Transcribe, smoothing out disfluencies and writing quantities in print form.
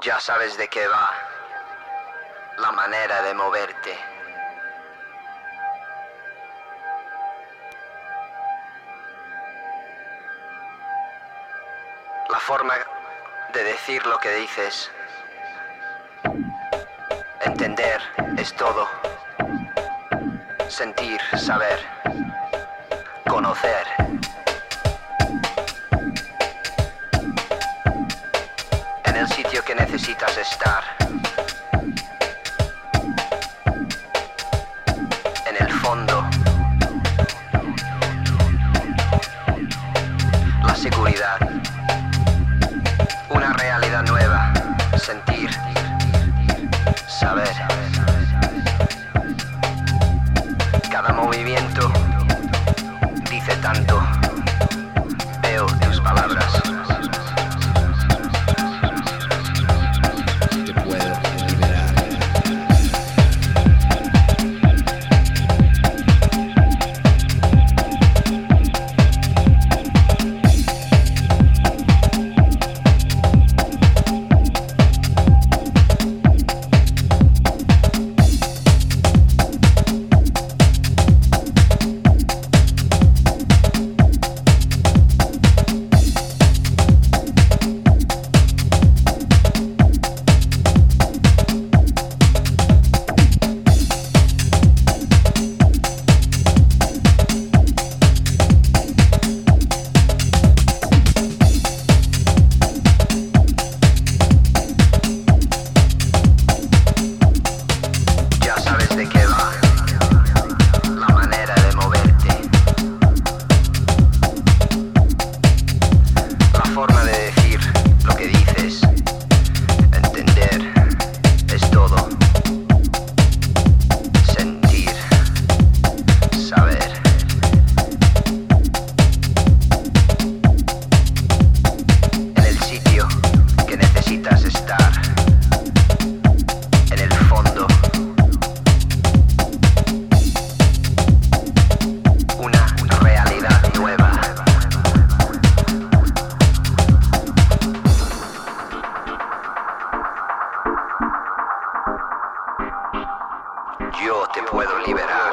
Ya sabes de qué va la manera de moverte. La forma de decir lo que dices. Entender es todo. Sentir, saber, conocer. En el sitio que necesitas estar. En el fondo. La seguridad. Una realidad nueva. Sentir. Saber. Cada movimiento dice tanto. Veo tus palabras. Te puedo liberar. De qué va la manera de moverte, la forma de decir lo que dices, entender es todo, sentir, saber. En el sitio que necesitas estar, en el fondo. Yo te puedo liberar.